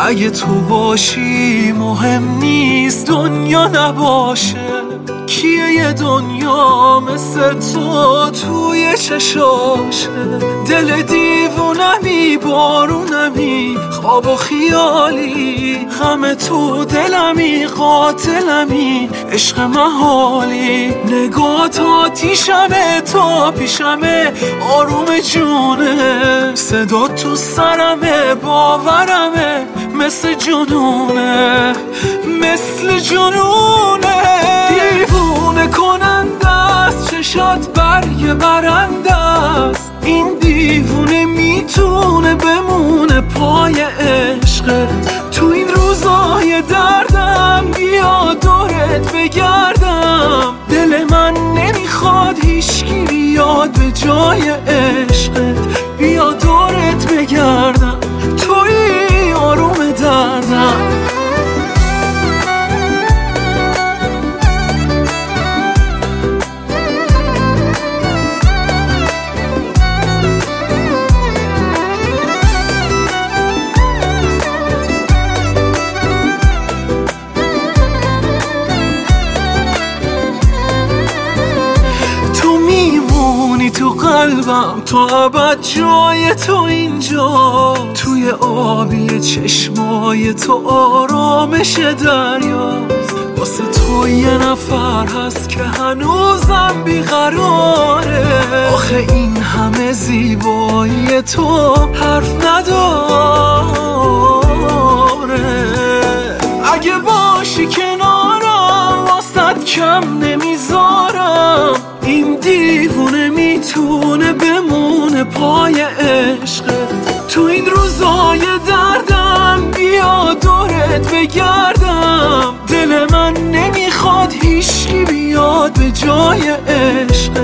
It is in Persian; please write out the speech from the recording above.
اگه تو باشی مهم نیست دنیا نباشه. کیه یه دنیا مثل تو توی چشاشه؟ دل دیوونمی بارونمی خواب و خیالی، غم تو دلمی قاتلمی عشق محالی. نگات آتیشمه تا پیشمه آروم جونه، صدا تو سرمه باورمه مثل جنونه، مثل جنونه. دیوونه کننده است چشات برگ برنده است، این دیوونه میتونه بمونه پای عشقت. تو این روزای دردم بیا دورت بگردم، دل من نمیخواد هیچکی بیاد به جای عشقت. بیا دورت بگردم توی آروم دردم. تو قلبم تو ابد جای تو اینجا، توی آبی چشمای تو آرامش دریاست. واسه تو یه نفر هست که هنوزم بیقراره، آخه این همه زیبایی تو حرف نداره. اگه باشی کنارم واسد کم نمیذارم، این دیوونه میتونه بمونه پای عشقت. تو این روزای دردم بیا دورت بگردم، دل من نمیخواد هیچکی بیاد به جای عشقت.